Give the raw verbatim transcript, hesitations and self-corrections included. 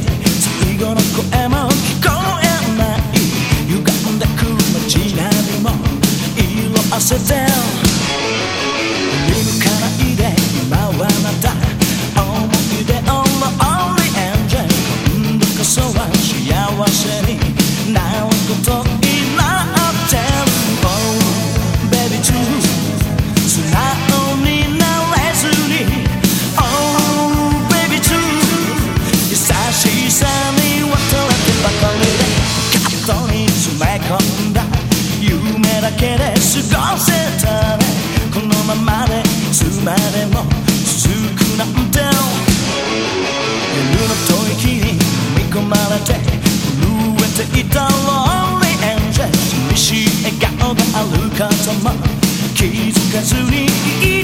最後の声も聞こえない歪んでく街並みも色あせて見抜かないで今はまた思い出のローリーエンジェル今度こそは幸せになることになってる Oh baby too 素直になれずに Oh baby too 優しさに渡ってばかりでカットに詰め込んだ夢だけで過ごせたねこのままでいつまでも続くなんて夜の吐息に飲み込まれて震えていたローリーエンジェル寂しい笑顔があることも気づかずに